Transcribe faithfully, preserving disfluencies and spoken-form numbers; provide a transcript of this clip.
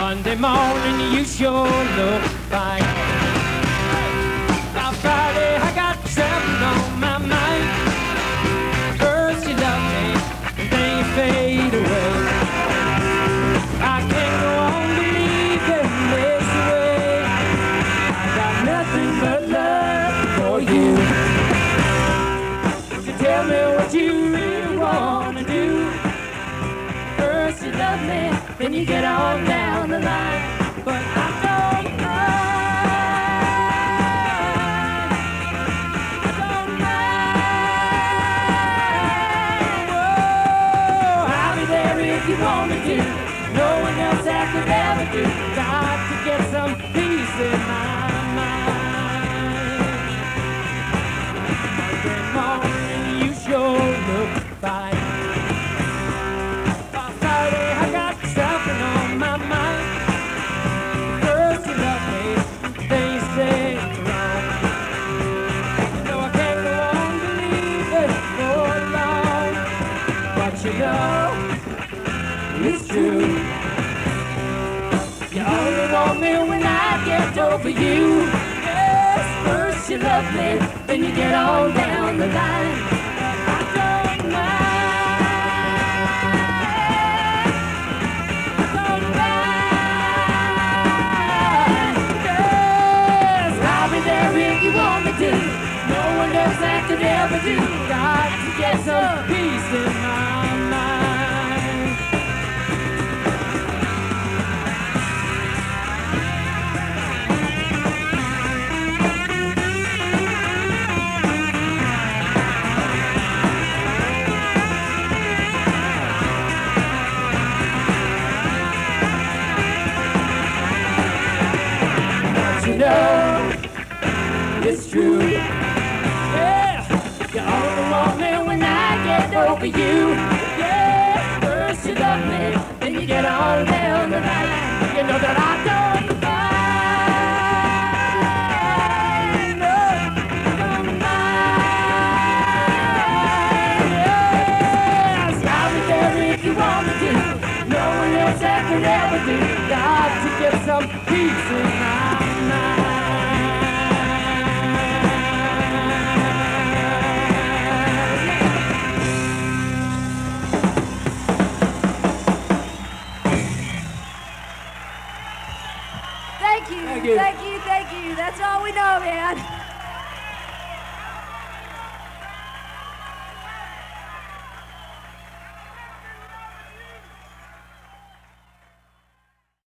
Sunday morning, you sure look fine. By Friday, I got something on my mind. First you love me, and then you fade away. I can't go on believing this way. I got nothing but love for you. So tell me what you really wanna do. First you love me, then you get on down the line. But I don't mind, I don't mind. Whoa, I'll be there if you want me to. No one else I could ever do. Got to get some peace in my mind. Every morning you sure look fine. You know, it's true. You only want me when I get over you. Yes, first you love me, then you get on down the line. I don't mind, I don't mind. Yes, I'll be there if you want me to. No one else I could ever do. Got to get some peace in my you know, it's true. Yeah, you only want me when I get over you. Yeah, first you love me, then you get all down the line. You know that I don't mind, no, I don't mind. Yes, I'll be there if you want me to. No one else I could ever do. Got to get some peace in my Thank you, thank you, thank you, thank you. That's all we know, man.